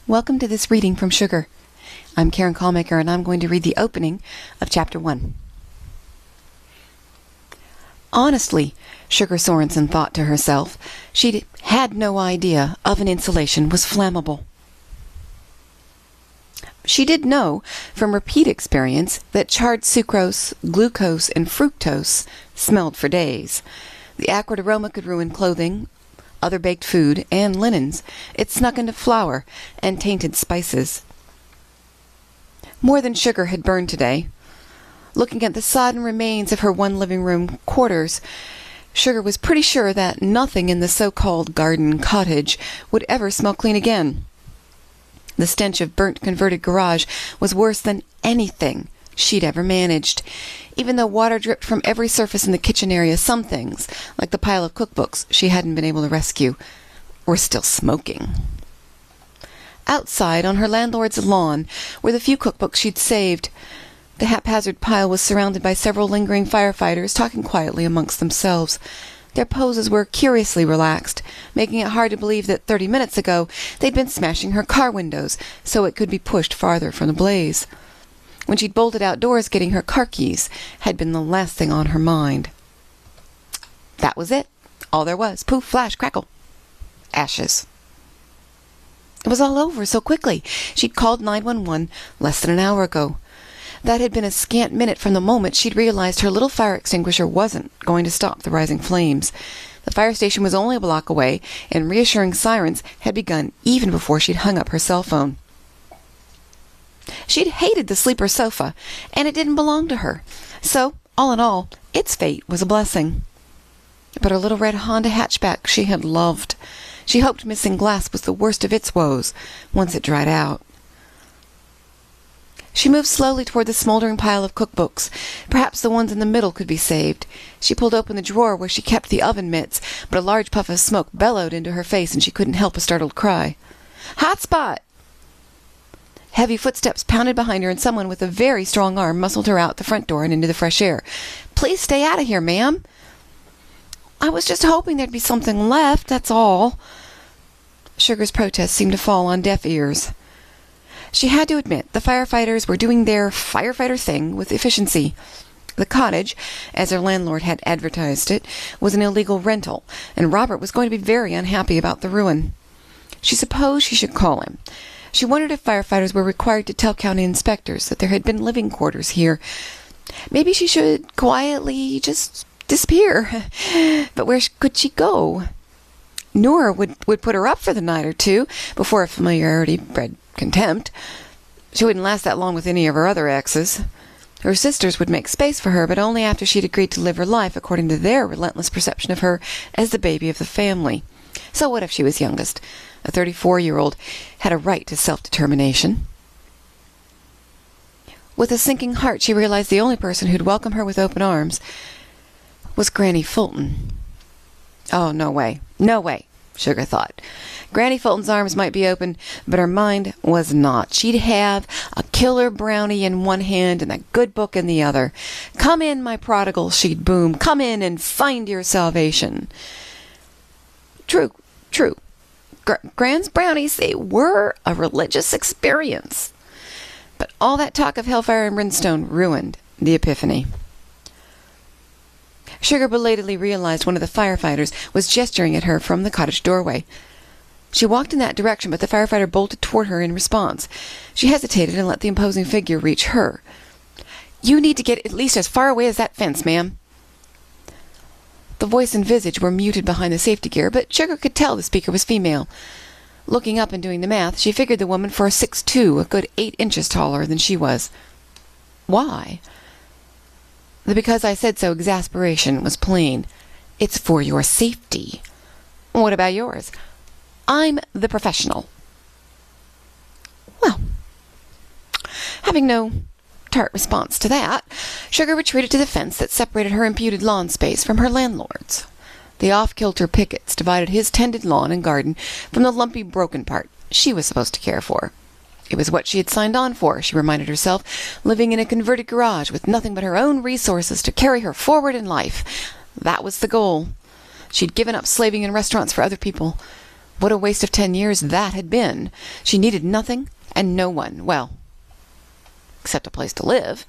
Welcome to this reading from Sugar. I'm Karen Callmaker, and I'm going to read the opening of Chapter 1. Honestly, Sugar Sorensen thought to herself, she'd had no idea oven insulation was flammable. She did know, from repeat experience, that charred sucrose, glucose, and fructose smelled for days. The acrid aroma could ruin clothing, other baked food, and linens. It snuck into flour and tainted spices. More than Sugar had burned today. Looking at the sodden remains of her one living-room quarters, Sugar was pretty sure that nothing in the so-called garden cottage would ever smell clean again. The stench of burnt converted garage was worse than anything she'd ever managed. Even though water dripped from every surface in the kitchen area, some things, like the pile of cookbooks she hadn't been able to rescue, were still smoking. Outside, on her landlord's lawn, were the few cookbooks she'd saved. The haphazard pile was surrounded by several lingering firefighters, talking quietly amongst themselves. Their poses were curiously relaxed, making it hard to believe that 30 minutes ago they'd been smashing her car windows so it could be pushed farther from the blaze. When she'd bolted outdoors, getting her car keys had been the last thing on her mind. That was it. All there was. Poof, flash, crackle. Ashes. It was all over so quickly. She'd called 911 less than an hour ago. That had been a scant minute from the moment she'd realized her little fire extinguisher wasn't going to stop the rising flames. The fire station was only a block away, and reassuring sirens had begun even before she'd hung up her cell phone. She'd hated the sleeper sofa, and it didn't belong to her. So, all in all, its fate was a blessing. But her little red Honda hatchback she had loved. She hoped missing glass was the worst of its woes, once it dried out. She moved slowly toward the smoldering pile of cookbooks. Perhaps the ones in the middle could be saved. She pulled open the drawer where she kept the oven mitts, but a large puff of smoke bellowed into her face, and she couldn't help a startled cry. "Hot spot!" Heavy footsteps pounded behind her, and someone with a very strong arm muscled her out the front door and into the fresh air. "Please stay out of here, ma'am." "I was just hoping there'd be something left, that's all." Sugar's protest seemed to fall on deaf ears. She had to admit the firefighters were doing their firefighter thing with efficiency. The cottage, as her landlord had advertised it, was an illegal rental, and Robert was going to be very unhappy about the ruin. She supposed she should call him. She wondered if firefighters were required to tell county inspectors that there had been living quarters here. Maybe she should quietly just disappear. But where could she go? Nora would put her up for the night or two before a familiarity bred contempt. She wouldn't last that long with any of her other exes. Her sisters would make space for her, but only after she'd agreed to live her life according to their relentless perception of her as the baby of the family. So what if she was youngest? A 34-year-old had a right to self-determination. With a sinking heart, she realized the only person who'd welcome her with open arms was Granny Fulton. Oh, no way. No way, Sugar thought. Granny Fulton's arms might be open, but her mind was not. She'd have a killer brownie in one hand and a good book in the other. "Come in, my prodigal," she'd boom. "Come in and find your salvation." True. Gran's brownies, they were a religious experience. But all that talk of hellfire and brimstone ruined the epiphany. Sugar belatedly realized one of the firefighters was gesturing at her from the cottage doorway. She walked in that direction, but the firefighter bolted toward her in response. She hesitated and let the imposing figure reach her. "You need to get at least as far away as that fence, ma'am." The voice and visage were muted behind the safety gear, but Sugar could tell the speaker was female. Looking up and doing the math, she figured the woman for a 6'2", a good 8 inches taller than she was. Why? The "because I said so" exasperation was plain. "It's for your safety." "What about yours?" "I'm the professional." Well, having no tart response to that, Sugar retreated to the fence that separated her imputed lawn space from her landlord's. The off-kilter pickets divided his tended lawn and garden from the lumpy broken part she was supposed to care for. It was what she had signed on for, she reminded herself, living in a converted garage with nothing but her own resources to carry her forward in life. That was the goal. She'd given up slaving in restaurants for other people. What a waste of 10 years that had been. She needed nothing and no one. Well, except a place to live.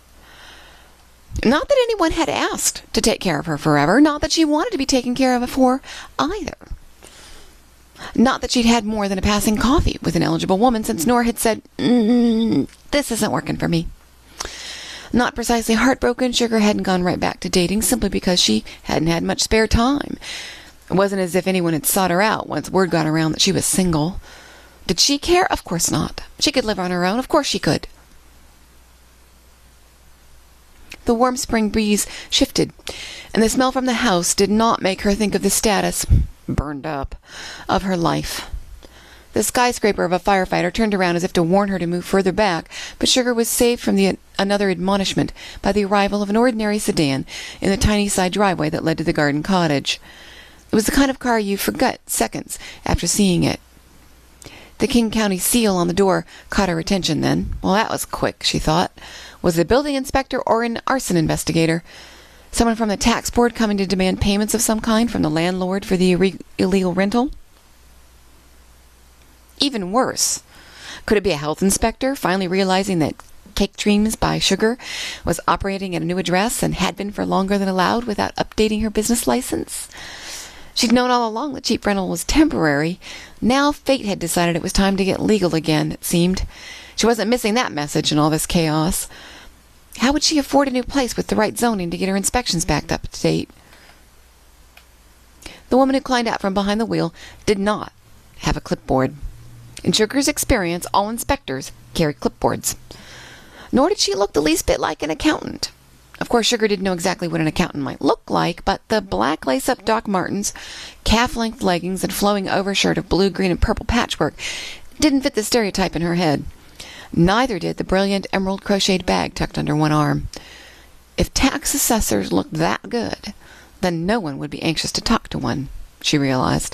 Not that anyone had asked to take care of her forever. Not that she wanted to be taken care of for either. Not that she'd had more than a passing coffee with an eligible woman since Nora had said, this isn't working for me. Not precisely heartbroken, Sugar hadn't gone right back to dating simply because she hadn't had much spare time. It wasn't as if anyone had sought her out once word got around that she was single. Did she care? Of course not. She could live on her own. Of course she could. The warm spring breeze shifted, and the smell from the house did not make her think of the status, burned up, of her life. The skyscraper of a firefighter turned around as if to warn her to move further back, but Sugar was saved from another admonishment by the arrival of an ordinary sedan in the tiny side driveway that led to the garden cottage. It was the kind of car you forget seconds after seeing it. The King County seal on the door caught her attention then. Well, that was quick, she thought. Was it a building inspector or an arson investigator? Someone from the tax board coming to demand payments of some kind from the landlord for the illegal rental? Even worse. Could it be a health inspector finally realizing that Cake Dreams by Sugar was operating at a new address and had been for longer than allowed without updating her business license? She'd known all along that cheap rental was temporary. Now fate had decided it was time to get legal again, it seemed. She wasn't missing that message in all this chaos. How would she afford a new place with the right zoning to get her inspections backed up to date? The woman who climbed out from behind the wheel did not have a clipboard. In Sugar's experience, all inspectors carried clipboards. Nor did she look the least bit like an accountant. Of course, Sugar didn't know exactly what an accountant might look like, but the black lace-up Doc Martens, calf-length leggings, and flowing overshirt of blue, green, and purple patchwork didn't fit the stereotype in her head. Neither did the brilliant emerald crocheted bag tucked under one arm. If tax assessors looked that good, then no one would be anxious to talk to one, she realized.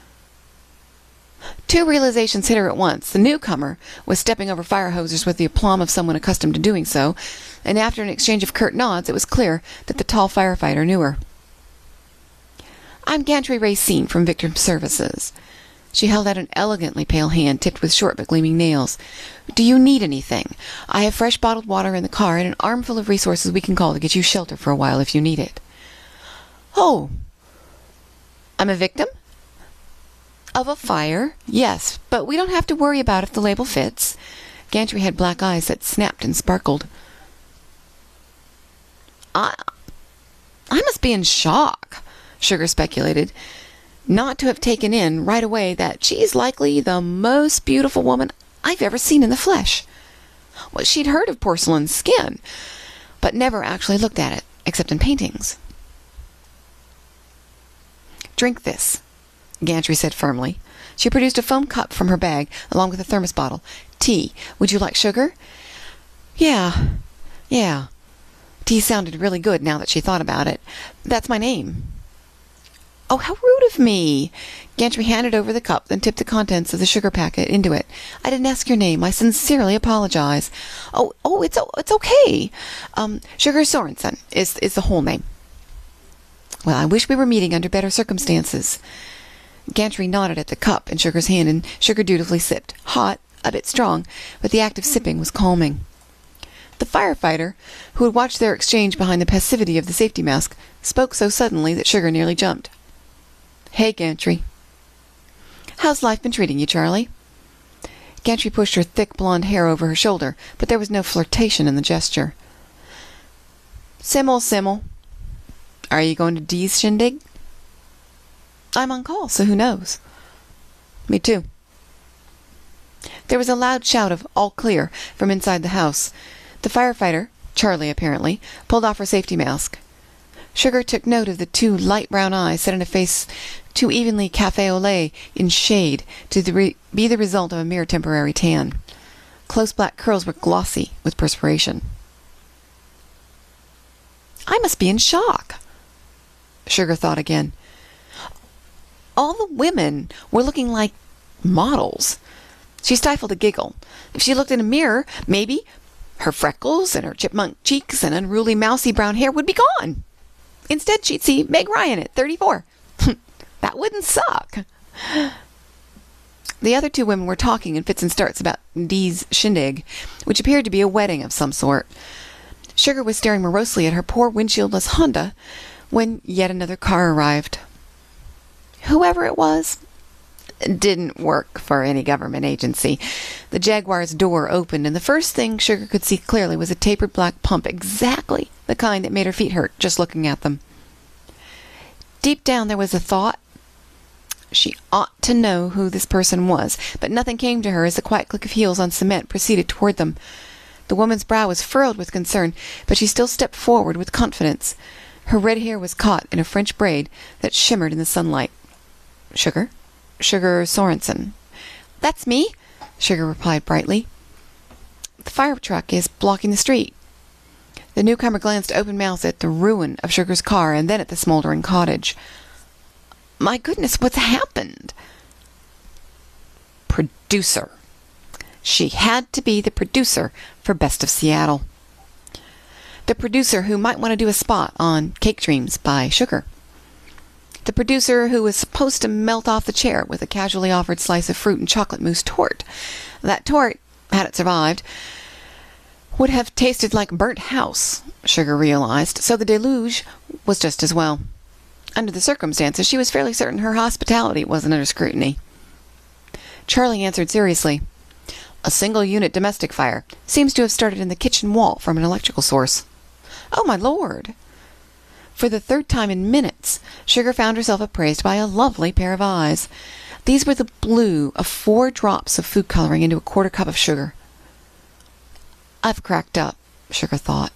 Two realizations hit her at once. The newcomer was stepping over fire hoses with the aplomb of someone accustomed to doing so, and after an exchange of curt nods, it was clear that the tall firefighter knew her. I'm Gantry Racine from Victim Services. She held out an elegantly pale hand tipped with short but gleaming nails. Do you need anything? I have fresh bottled water in the car and an armful of resources we can call to get you shelter for a while if you need it. Oh, I'm a victim? Of a fire, yes, but we don't have to worry about if the label fits. Gantry had black eyes that snapped and sparkled. I must be in shock, Sugar speculated, not to have taken in right away that she's likely the most beautiful woman I've ever seen in the flesh. Well, she'd heard of porcelain skin, but never actually looked at it, except in paintings. Drink this, Gantry said firmly. She produced a foam cup from her bag, along with a thermos bottle. Tea. Would you like sugar? Yeah. Tea sounded really good now that she thought about it. That's my name. Oh, how rude of me! Gantry handed over the cup, then tipped the contents of the sugar packet into it. I didn't ask your name. I sincerely apologize. Oh, it's okay. Sugar Sorensen is the whole name. Well, I wish we were meeting under better circumstances. Gantry nodded at the cup in Sugar's hand, and Sugar dutifully sipped. Hot, a bit strong, but the act of sipping was calming. The firefighter, who had watched their exchange behind the passivity of the safety mask, spoke so suddenly that Sugar nearly jumped. Hey, Gantry. How's life been treating you, Charlie? Gantry pushed her thick blonde hair over her shoulder, but there was no flirtation in the gesture. Simmel. Are you going to Dee's shindig? I'm on call, so who knows? Me too. There was a loud shout of all clear from inside the house. The firefighter, Charlie apparently, pulled off her safety mask. Sugar took note of the two light brown eyes set in a face too evenly cafe au lait in shade to be the result of a mere temporary tan. Close black curls were glossy with perspiration. I must be in shock, Sugar thought again. All the women were looking like models. She stifled a giggle. If she looked in a mirror, maybe her freckles and her chipmunk cheeks and unruly mousy brown hair would be gone. Instead, she'd see Meg Ryan at 34. That wouldn't suck. The other two women were talking in fits and starts about Dee's shindig, which appeared to be a wedding of some sort. Sugar was staring morosely at her poor windshieldless Honda when yet another car arrived. Whoever it was, didn't work for any government agency. The Jaguar's door opened, and the first thing Sugar could see clearly was a tapered black pump, exactly the kind that made her feet hurt just looking at them. Deep down there was a thought. She ought to know who this person was, but nothing came to her as the quiet click of heels on cement proceeded toward them. The woman's brow was furrowed with concern, but she still stepped forward with confidence. Her red hair was caught in a French braid that shimmered in the sunlight. Sugar? Sugar Sorensen. That's me, Sugar replied brightly. The fire truck is blocking the street. The newcomer glanced open-mouthed at the ruin of Sugar's car and then at the smoldering cottage. My goodness, what's happened? Producer. She had to be the producer for Best of Seattle. The producer who might want to do a spot on Cake Dreams by Sugar. The producer who was supposed to melt off the chair with a casually offered slice of fruit and chocolate mousse tort. That tort, had it survived, would have tasted like burnt house, Sugar realized, so the deluge was just as well. Under the circumstances, she was fairly certain her hospitality wasn't under scrutiny. Charlie answered seriously. A single-unit domestic fire seems to have started in the kitchen wall from an electrical source. Oh, my Lord! For the third time in minutes, Sugar found herself appraised by a lovely pair of eyes. These were the blue of 4 drops of food coloring into a quarter cup of sugar. I've cracked up, Sugar thought.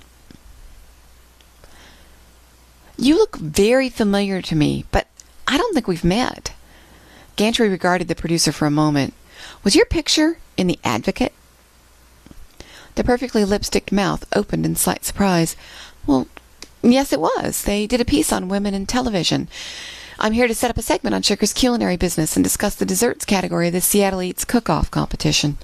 You look very familiar to me, but I don't think we've met. Gantry regarded the producer for a moment. Was your picture in The Advocate? The perfectly lipsticked mouth opened in slight surprise. Well, yes, it was. They did a piece on women in television. I'm here to set up a segment on Sugar's culinary business and discuss the desserts category of the Seattle Eats Cook-Off competition.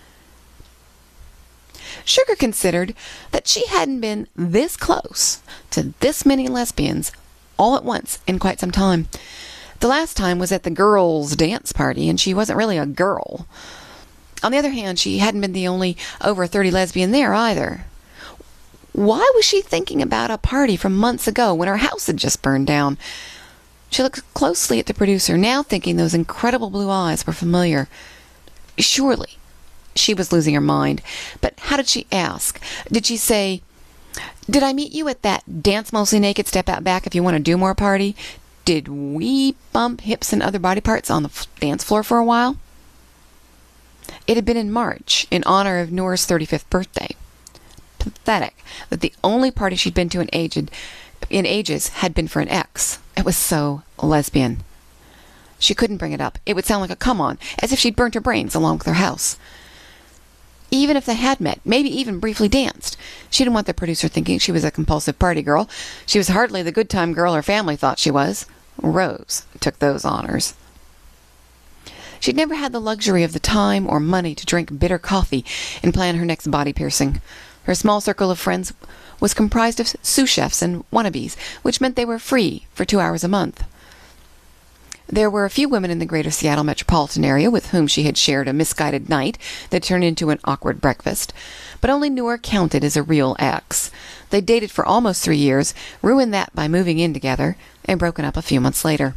Sugar considered that she hadn't been this close to this many lesbians all at once in quite some time. The last time was at the girls' dance party, and she wasn't really a girl. On the other hand, she hadn't been the only over 30 lesbian there either. Why was she thinking about a party from months ago when her house had just burned down? She looked closely at the producer, now thinking those incredible blue eyes were familiar. Surely she was losing her mind. But how did she ask? Did she say, "Did I meet you at that dance mostly naked step out back if you want to do more party? Did we bump hips and other body parts on the dance floor for a while?" It had been in March, in honor of Nora's 35th birthday. Pathetic that the only party she'd been to in ages had been for an ex. It was so lesbian. She couldn't bring it up. It would sound like a come-on, as if she'd burnt her brains along with her house. Even if they had met, maybe even briefly danced, she didn't want the producer thinking she was a compulsive party girl. She was hardly the good-time girl her family thought she was. Rose took those honors. She'd never had the luxury of the time or money to drink bitter coffee and plan her next body piercing. Her small circle of friends was comprised of sous chefs and wannabes, which meant they were free for 2 hours a month. There were a few women in the greater Seattle metropolitan area with whom she had shared a misguided night that turned into an awkward breakfast, but only Nora counted as a real ex. They dated for almost 3 years, ruined that by moving in together, and broken up a few months later.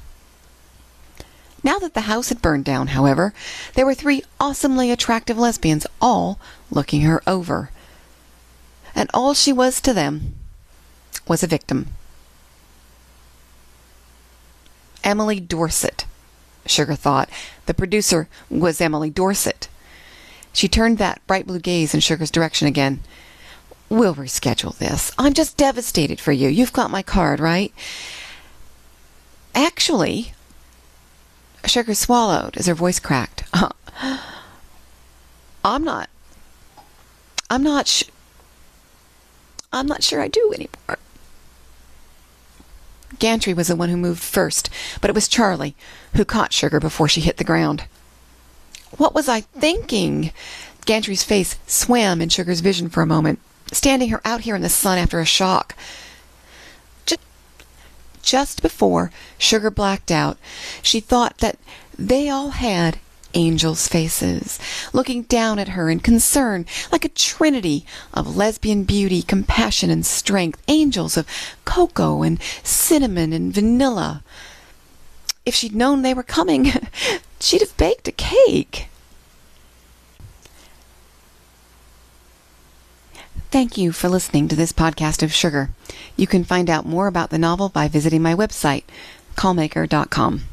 Now that the house had burned down, however, there were 3 awesomely attractive lesbians all looking her over. And all she was to them was a victim. Emily Dorset, Sugar thought. The producer was Emily Dorset. She turned that bright blue gaze in Sugar's direction again. We'll reschedule this. I'm just devastated for you. You've got my card, right? Actually, Sugar swallowed as her voice cracked. I'm not sure I do anymore. Gantry was the one who moved first, but it was Charlie who caught Sugar before she hit the ground. What was I thinking? Gantry's face swam in Sugar's vision for a moment, standing her out here in the sun after a shock. Just before Sugar blacked out, she thought that they all had angels' faces, looking down at her in concern, like a trinity of lesbian beauty, compassion, and strength, angels of cocoa and cinnamon and vanilla. If she'd known they were coming, she'd have baked a cake. Thank you for listening to this podcast of Sugar. You can find out more about the novel by visiting my website, callmaker.com.